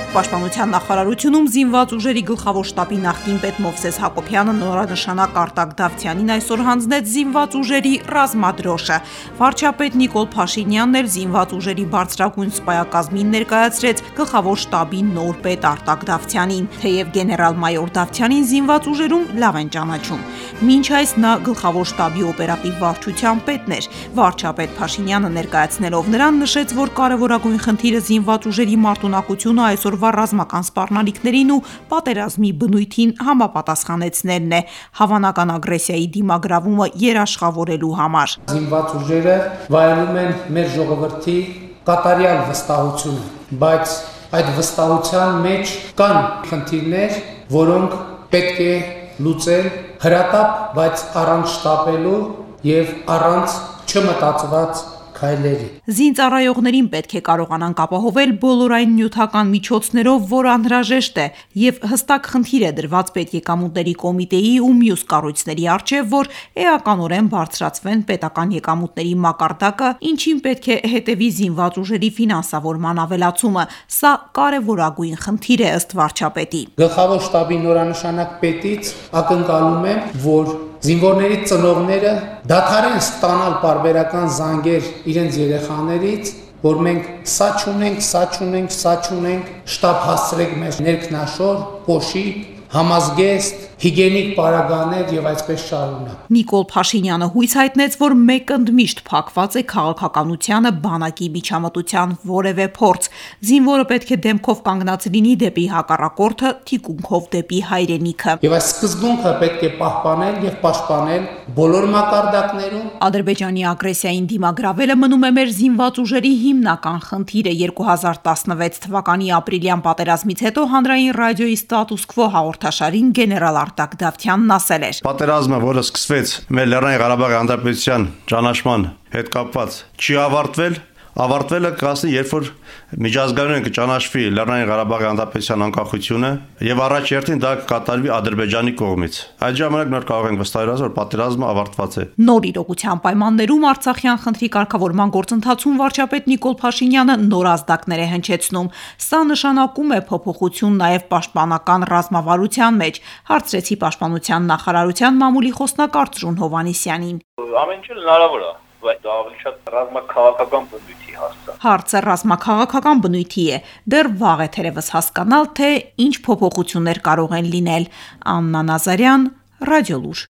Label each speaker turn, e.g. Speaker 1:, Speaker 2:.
Speaker 1: Պաշտպանության նախարարությունում զինված ուժերի գլխավոր շտաբի նախկին պետ Մովսես Հակոբյանը նորանշանակ Արտակ Դավթյանին այսօր հանձնեց զինված ուժերի ռազմադրոշը։ Վարչապետ Նիկոլ Փաշինյանն էլ զինված ուժերի բարձրագույն սպայակազմին ներկայացրեց գլխավոր շտաբի նոր պետ Արտակ Դավթյանին, թեև գեներալ-մայոր Դավթյանին զինված ուժերում լավ են ճանաչում։ Մինչ այս նա գլխավոր շտաբի օպերատիվ վարչության պետն էր։ Վարչապետ Փաշինյանը ներկայացնելով նրան նշեց, որ կարևորագույն խնդիրը զինված ուժերի մարտունակությունը այսօրվա ռազմական սպառնալիքներին ու պատերազմի բնույթին համապատասխանեցնելն է, հավանական ագրեսիայի դիմագրավումը երաշխավորելու համար։
Speaker 2: Զինված ուժերը վայելում են մեր ժողովրդի կատարյալ վստահությունը, բայց այդ վստահության մեջ կան խնդիրներ, որոնք պետք է լուծել հրատապ, բայց առանց շտապելու եւ առանց չմտածված քայլերի։
Speaker 1: Զինծառայողներին պետք է կարողանանք ապահովել բոլոր այն նյութական միջոցներով, որ անհրաժեշտ է, եւ հստակ խնդիր է դրված պետեկամուտների կոմիտեի ու մյուս կառույցների առջեւ, որ էականորեն բարձրացվեն պետական եկամուտների մակարդակը, ինչին պետք է հետևի զինված ուժերի ֆինանսավորման ավելացումը։ Սա կարևորագույն խնդիր է ըստ վարչապետի։
Speaker 2: Գլխավոր շտաբի նորանշանակ պետից ակնկալում եմ, որ զինվորների ծնողները դադարեն ստանալ պարբերական զանգեր իրենց երեխաներից, որ մենք սա չունենք, շտապ հասցրեք մեզ ներքնաշոր, կոշիկ, համազգեստ, հիգենիկ պարագաներ եւ այսպես շարունակ։
Speaker 1: Նիկոլ Փաշինյանը հույս հայտնեց, որ մեկ ընդմիշտ փակված է քաղաքականությանը բանակի միջամտության որևէ փորձ։ Զինվորը պետք է դեմքով կանգնած լինի դեպի հակառակորդը, թիկունքով դեպի հայրենիքը։
Speaker 2: Եվ այս սկզբունքը պետք է պահպանել եւ պաշտպանել բոլոր մակարդակներում։
Speaker 1: Ադրբեջանի ագրեսիային դիմագրավելը մնում է մեր զինված ուժերի հիմնական խնդիրը։ 2016 թվականի ապրիլյան պատերազմից հետո հանրային ռադիոյի Status Quo հաղորդաշարին գեներալ Արտակ Դավթյանն ասել էր.
Speaker 3: Պատերազմը, որը սկսվեց մեր Լեռնային Ղարաբաղի Հանրապետության ճանաչման հետ կապված, չի ավարտվելը կասի, երբ որ միջազգայինորեն կճանաչվի Լեռնային Ղարաբաղի Հանրապետության անկախությունը եւ առաջ երթին դա կկատարվի Ադրբեջանի կողմից։ Այդ ժամանակ նոր կարող ենք վստահել, որ պատերազմը ավարտված է։
Speaker 1: Նոր իրողության պայմաններում Արցախյան խնդրի կարգավորման գործընթացում վարչապետ Նիկոլ Փաշինյանը նոր ազդակներ է հնչեցնում։ Սա նշանակում է փոփոխություն նաեւ պաշտպանական ռազմավարության մեջ, հարցրեցի Պաշտպանության նախարարության մամուլի խոսնակ Արծրուն Հովհաննիսյանին։
Speaker 4: Ամեն ինչ հնարավոր է, բայց դա ավելի շատ ռազմաքաղաքական բնույթի հասցա։
Speaker 1: Հարցը ռազմաքաղաքական բնույթի է։ Դեռ վաղ է թերևս հասկանալ, թե ինչ փոփոխություններ կարող են լինել։ Աննա Նազարյան, Ռադիոլուր։